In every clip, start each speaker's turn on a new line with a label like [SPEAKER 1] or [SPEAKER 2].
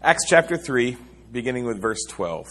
[SPEAKER 1] Acts chapter 3, beginning with verse 12.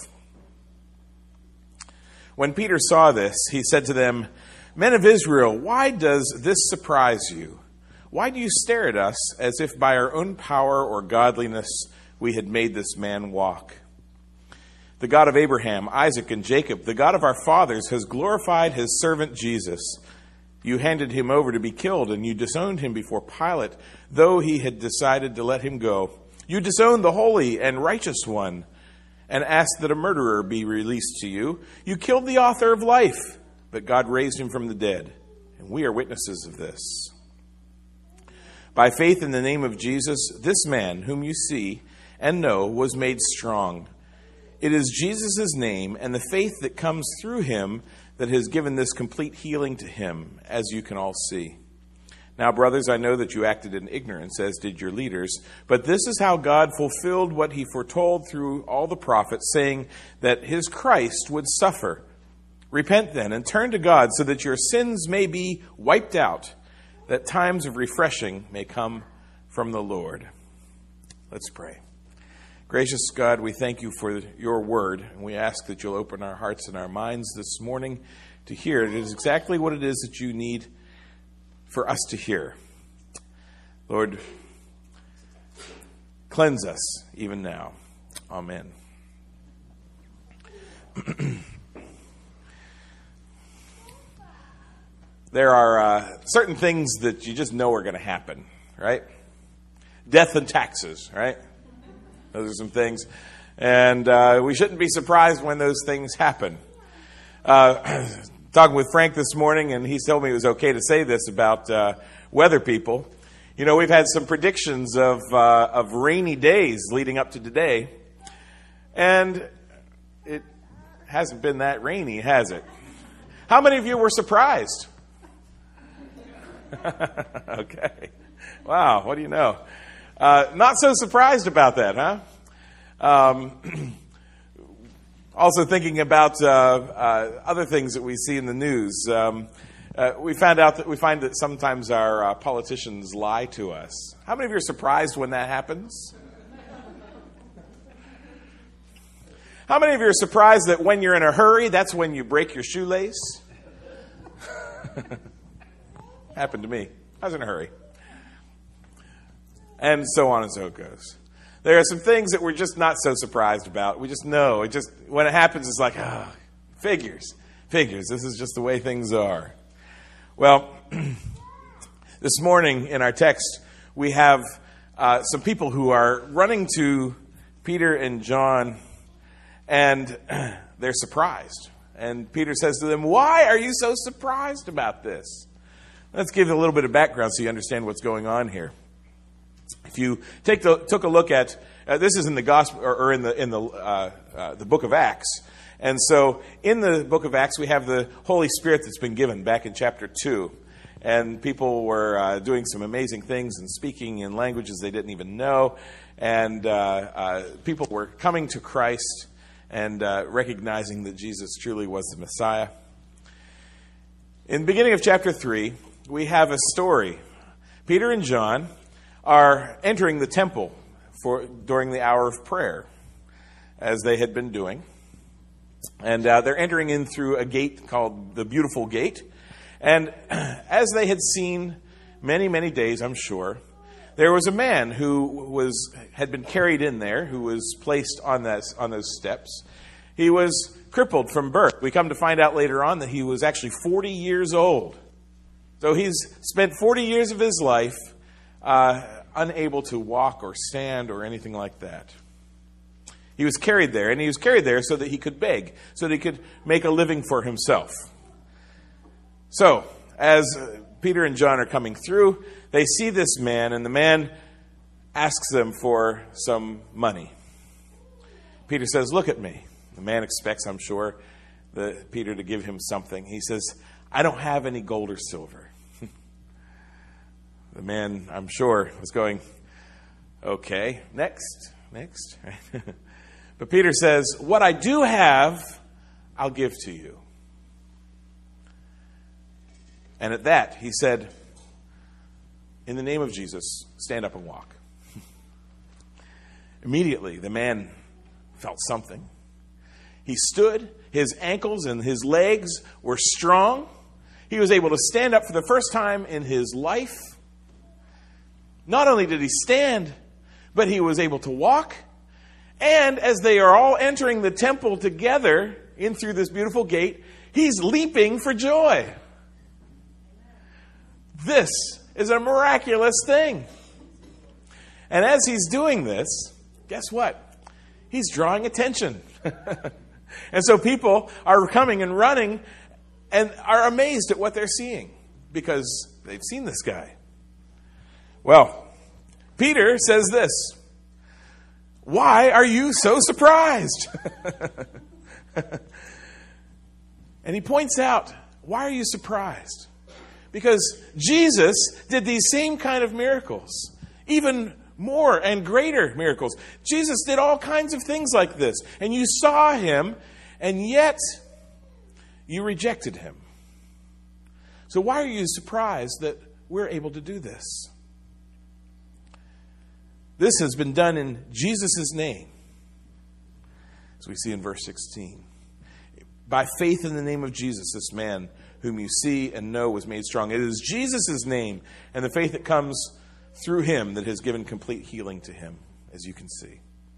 [SPEAKER 1] When Peter saw this, he said to them, "Men of Israel, why does this surprise you? Why do you stare at us as if by our own power or godliness we had made this man walk? The God of Abraham, Isaac, and Jacob, the God of our fathers, has glorified his servant Jesus. You handed him over to be killed, and you disowned him before Pilate, though he had decided to let him go. You disowned the Holy and Righteous One and asked that a murderer be released to you. You killed the author of life, but God raised him from the dead, and we are witnesses of this. By faith in the name of Jesus, this man, whom you see and know, was made strong. It is Jesus' name and the faith that comes through him that has given this complete healing to him, as you can all see. Now, brothers, I know that you acted in ignorance, as did your leaders, but this is how God fulfilled what he foretold through all the prophets, saying that his Christ would suffer. Repent then and turn to God so that your sins may be wiped out, that times of refreshing may come from the Lord." Let's pray. Gracious God, we thank you for your word, and we ask that you'll open our hearts and our minds this morning to hear it. It is exactly what it is that you need for us to hear. Lord, cleanse us even now. Amen. There are certain things that you just know are going to happen, right? Death and taxes, right? Those are some things. And we shouldn't be surprised when those things happen. Talking with Frank this morning, and he told me it was okay to say this about weather people. You know, we've had some predictions of rainy days leading up to today, and it hasn't been that rainy, has it? How many of you were surprised? Okay. Wow, what do you know? Not so surprised about that, huh? Also thinking about other things that we see in the news. We find that sometimes our politicians lie to us. How many of you are surprised when that happens? How many of you are surprised that when you're in a hurry, that's when you break your shoelace? Happened to me. I was in a hurry. And so on and so it goes. There are some things that we're just not so surprised about. We just know. When it happens, it's like, figures. This is just the way things are. Well, this morning in our text, we have some people who are running to Peter and John, and they're surprised. And Peter says to them, "Why are you so surprised about this?" Let's give a little bit of background so you understand what's going on here. If you took a look at this is in the gospel or in the book of Acts, and so in the book of Acts we have the Holy Spirit that's been given back in chapter 2, and people were doing some amazing things and speaking in languages they didn't even know, and people were coming to Christ and recognizing that Jesus truly was the Messiah. In the beginning of chapter 3, we have a story. Peter and John are entering the temple during the hour of prayer, as they had been doing. And they're entering in through a gate called the Beautiful Gate. And as they had seen many, many days, I'm sure, there was a man who had been carried in there, who was placed on those steps. He was crippled from birth. We come to find out later on that he was actually 40 years old. So he's spent 40 years of his life unable to walk or stand or anything like that. He was carried there, and he was carried there so that he could beg, so that he could make a living for himself. So, as Peter and John are coming through, they see this man, and the man asks them for some money. Peter says, "Look at me." The man expects, I'm sure, Peter to give him something. He says, "I don't have any gold or silver." The man, I'm sure, was going, "Okay, next. But Peter says, "What I do have, I'll give to you." And at that, he said, "In the name of Jesus, stand up and walk." Immediately, the man felt something. He stood, his ankles and his legs were strong. He was able to stand up for the first time in his life. Not only did he stand, but he was able to walk. And as they are all entering the temple together in through this beautiful gate, he's leaping for joy. This is a miraculous thing. And as he's doing this, guess what? He's drawing attention. And so people are coming and running and are amazed at what they're seeing because they've seen this guy. Well, Peter says this, "Why are you so surprised?" And he points out, why are you surprised? Because Jesus did these same kind of miracles, even more and greater miracles. Jesus did all kinds of things like this, and you saw him, and yet you rejected him. So why are you surprised that we're able to do this? This has been done in Jesus' name, as we see in verse 16. By faith in the name of Jesus, this man whom you see and know was made strong. It is Jesus' name and the faith that comes through him that has given complete healing to him, as you can see.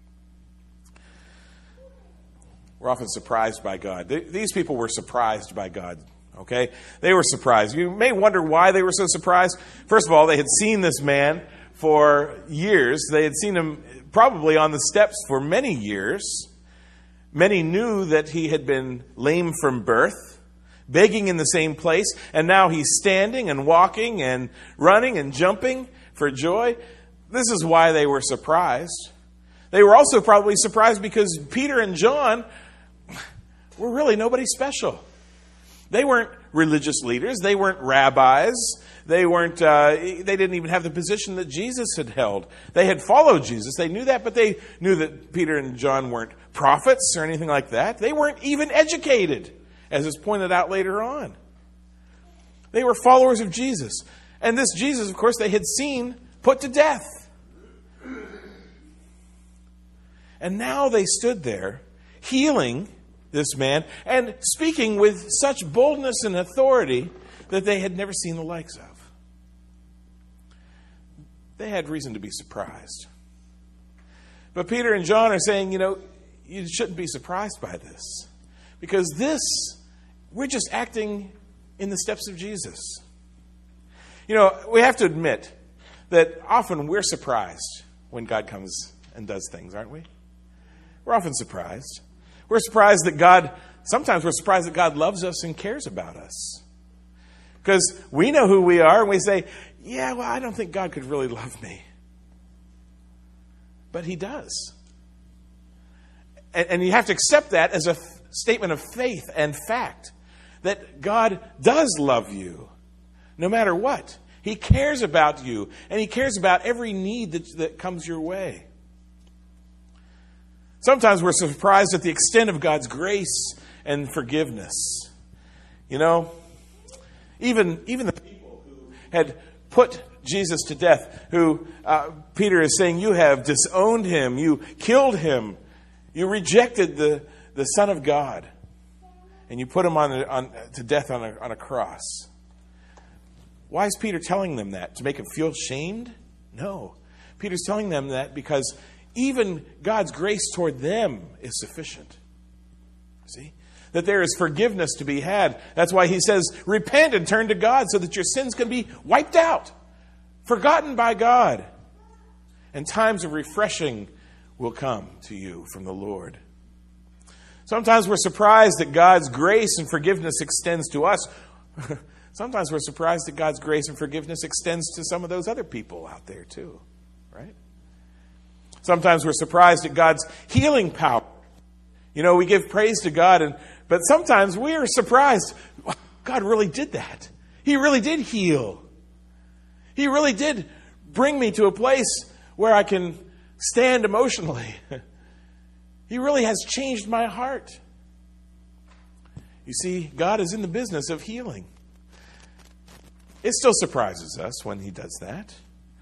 [SPEAKER 1] We're often surprised by God. These people were surprised by God, okay? They were surprised. You may wonder why they were so surprised. First of all, they had seen this man for years. They had seen him probably on the steps for many years. Many knew that he had been lame from birth, begging in the same place, and now he's standing and walking and running and jumping for joy. This is why they were surprised. They were also probably surprised because Peter and John were really nobody special. They weren't religious leaders. They weren't rabbis. They didn't even have the position that Jesus had held. They had followed Jesus. They knew that, but they knew that Peter and John weren't prophets or anything like that. They weren't even educated, as is pointed out later on. They were followers of Jesus. And this Jesus, of course, they had seen put to death. And now they stood there, healing this man, and speaking with such boldness and authority that they had never seen the likes of. They had reason to be surprised. But Peter and John are saying, you shouldn't be surprised by this. Because we're just acting in the steps of Jesus. We have to admit that often we're surprised when God comes and does things, aren't we? We're often surprised. Sometimes we're surprised that God loves us and cares about us. Because we know who we are and we say, I don't think God could really love me. But he does. And you have to accept that as a statement of faith and fact, that God does love you, no matter what. He cares about you, and he cares about every need that comes your way. Sometimes we're surprised at the extent of God's grace and forgiveness. Even the people who had put Jesus to death, who Peter is saying, you have disowned him, you killed him, you rejected the Son of God, and you put him to death on a cross. Why is Peter telling them that? To make them feel shamed? No. Peter's telling them that because even God's grace toward them is sufficient. See? That there is forgiveness to be had. That's why he says, repent and turn to God so that your sins can be wiped out, forgotten by God. And times of refreshing will come to you from the Lord. Sometimes we're surprised that God's grace and forgiveness extends to us. Sometimes we're surprised that God's grace and forgiveness extends to some of those other people out there too, right? Sometimes we're surprised at God's healing power. We give praise to God, but sometimes we are surprised. God really did that. He really did heal. He really did bring me to a place where I can stand emotionally. He really has changed my heart. You see, God is in the business of healing. It still surprises us when he does that.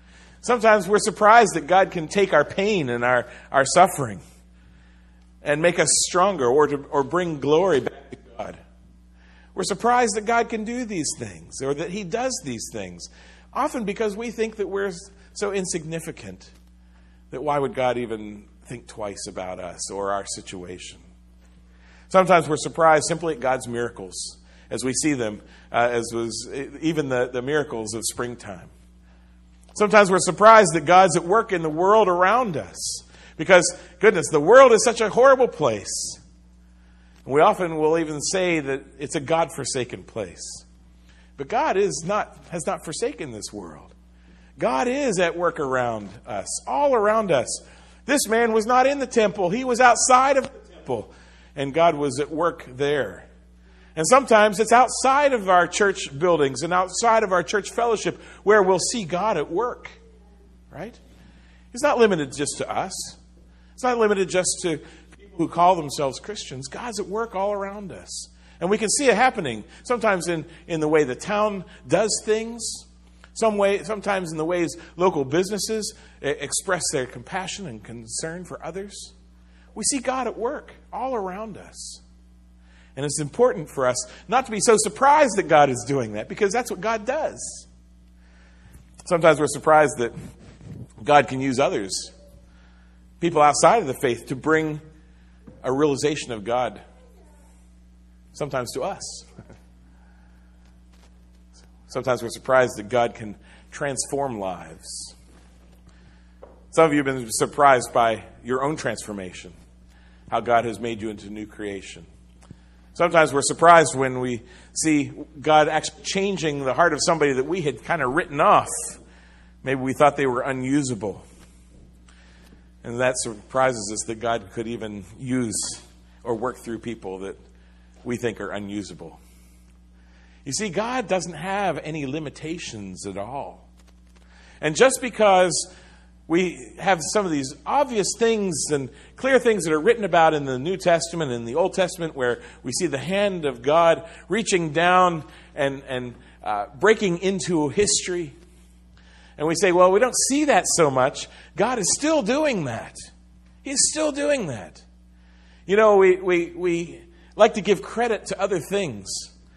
[SPEAKER 1] Sometimes we're surprised that God can take our pain and our suffering and make us stronger or bring glory back to God. We're surprised that God can do these things or that He does these things, often because we think that we're so insignificant that why would God even think twice about us or our situation? Sometimes we're surprised simply at God's miracles as we see them, as was even the miracles of springtime. Sometimes we're surprised that God's at work in the world around us because, goodness, the world is such a horrible place. And we often will even say that it's a God-forsaken place. But God has not forsaken this world. God is at work around us, all around us. This man was not in the temple. He was outside of the temple. And God was at work there. And sometimes it's outside of our church buildings and outside of our church fellowship where we'll see God at work. Right? He's not limited just to us. It's not limited just to people who call themselves Christians. God's at work all around us. And we can see it happening sometimes in the way the town does things, sometimes in the ways local businesses express their compassion and concern for others. We see God at work all around us. And it's important for us not to be so surprised that God is doing that, because that's what God does. Sometimes we're surprised that God can use others, people outside of the faith, to bring a realization of God, sometimes to us. Sometimes we're surprised that God can transform lives. Some of you have been surprised by your own transformation, how God has made you into a new creation. Sometimes we're surprised when we see God actually changing the heart of somebody that we had kind of written off. Maybe we thought they were unusable. And that surprises us that God could even use or work through people that we think are unusable. You see, God doesn't have any limitations at all. And just because we have some of these obvious things and clear things that are written about in the New Testament and the Old Testament, where we see the hand of God reaching down and breaking into history. And we say, well, we don't see that so much. God is still doing that. He's still doing that. You know, we like to give credit to other things.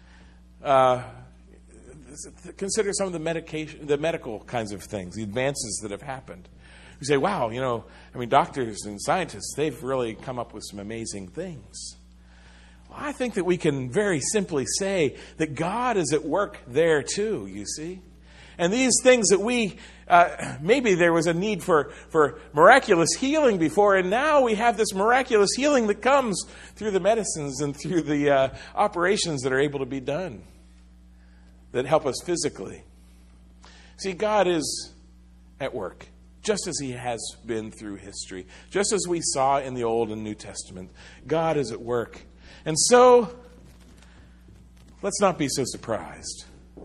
[SPEAKER 1] Consider some of the medical kinds of things, the advances that have happened. We say, wow, doctors and scientists, they've really come up with some amazing things. Well, I think that we can very simply say that God is at work there too, you see. And these things that maybe there was a need for miraculous healing before, and now we have this miraculous healing that comes through the medicines and through the operations that are able to be done that help us physically. See, God is at work, just as He has been through history, just as we saw in the Old and New Testament. God is at work. And so, let's not be so surprised.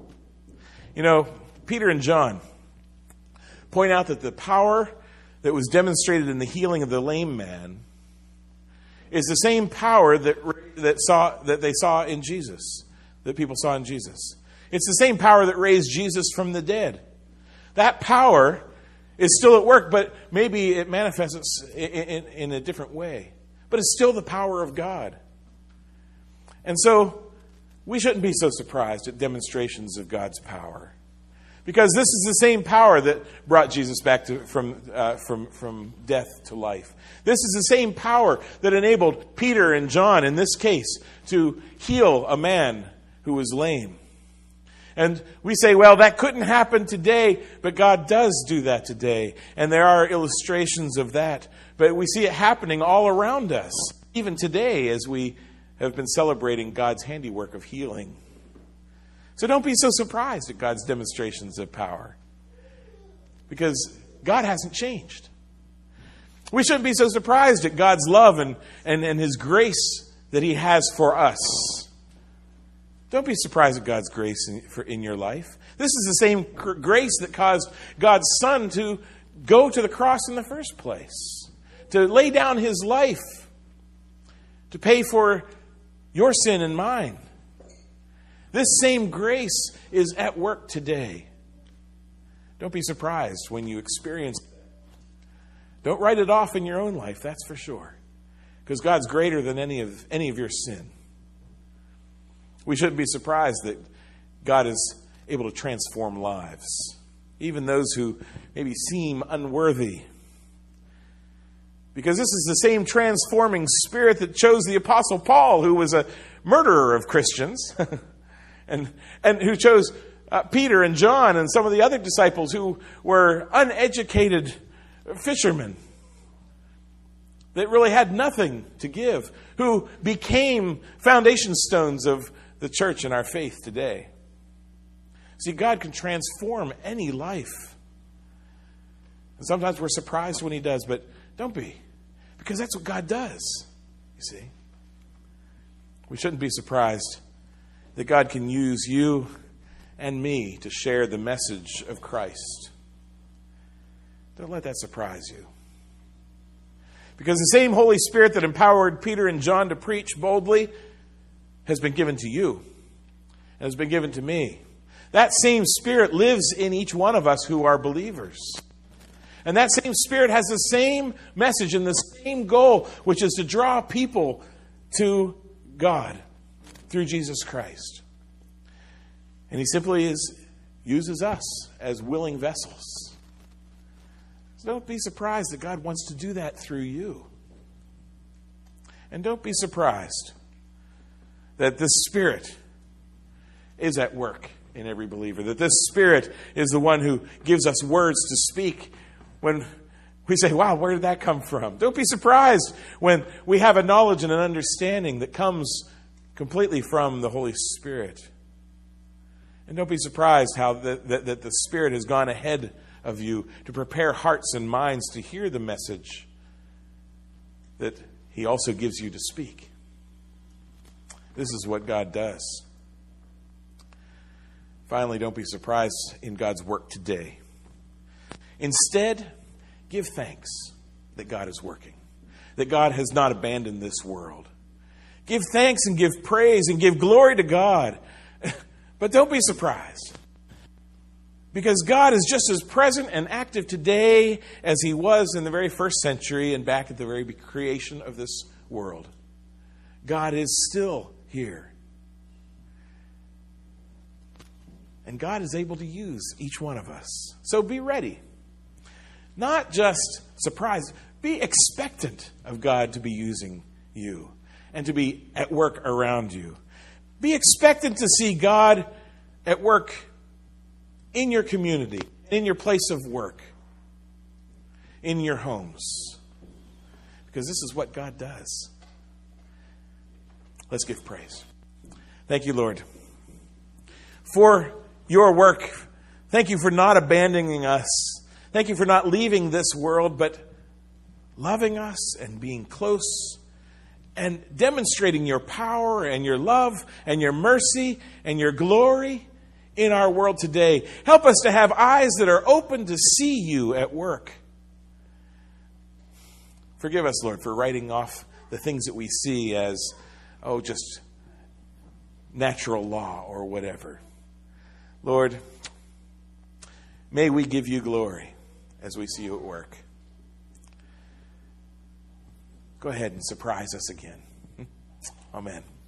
[SPEAKER 1] Peter and John point out that the power that was demonstrated in the healing of the lame man is the same power that they saw in Jesus, that people saw in Jesus. It's the same power that raised Jesus from the dead. That power is still at work, but maybe it manifests in a different way. But it's still the power of God. And so we shouldn't be so surprised at demonstrations of God's power, because this is the same power that brought Jesus back from death to life. This is the same power that enabled Peter and John, in this case, to heal a man who was lame. And we say, well, that couldn't happen today, but God does do that today. And there are illustrations of that. But we see it happening all around us, even today, as we have been celebrating God's handiwork of healing. So don't be so surprised at God's demonstrations of power, because God hasn't changed. We shouldn't be so surprised at God's love and His grace that He has for us. Don't be surprised at God's grace in your life. This is the same grace that caused God's Son to go to the cross in the first place, to lay down His life, to pay for your sin and mine. This same grace is at work today. Don't be surprised when you experience it. Don't write it off in your own life, that's for sure. Because God's greater than any of your sin. We shouldn't be surprised that God is able to transform lives, even those who maybe seem unworthy. Because this is the same transforming Spirit that chose the Apostle Paul, who was a murderer of Christians, and who chose Peter and John and some of the other disciples who were uneducated fishermen that really had nothing to give, who became foundation stones of the church and our faith today. See, God can transform any life. And sometimes we're surprised when He does, but don't be, because that's what God does, you see. We shouldn't be surprised that God can use you and me to share the message of Christ. Don't let that surprise you. Because the same Holy Spirit that empowered Peter and John to preach boldly has been given to you and has been given to me. That same Spirit lives in each one of us who are believers. And that same Spirit has the same message and the same goal, which is to draw people to God through Jesus Christ. And He simply uses us as willing vessels. So don't be surprised that God wants to do that through you. And don't be surprised that this Spirit is at work in every believer. That this Spirit is the one who gives us words to speak when we say, wow, where did that come from? Don't be surprised when we have a knowledge and an understanding that comes completely from the Holy Spirit. And don't be surprised how that the Spirit has gone ahead of you to prepare hearts and minds to hear the message that He also gives you to speak. This is what God does. Finally, don't be surprised in God's work today. Instead, give thanks that God is working, that God has not abandoned this world. Give thanks and give praise and give glory to God. But don't be surprised, because God is just as present and active today as He was in the very first century and back at the very creation of this world. God is still here. And God is able to use each one of us. So be ready. Not just surprised. Be expectant of God to be using you and to be at work around you. Be expectant to see God at work in your community, in your place of work, in your homes. Because this is what God does. Let's give praise. Thank you, Lord, for your work. Thank you for not abandoning us. Thank you for not leaving this world, but loving us and being close and demonstrating your power and your love and your mercy and your glory in our world today. Help us to have eyes that are open to see you at work. Forgive us, Lord, for writing off the things that we see as, just natural law or whatever. Lord, may we give you glory as we see you at work. Go ahead and surprise us again. Amen.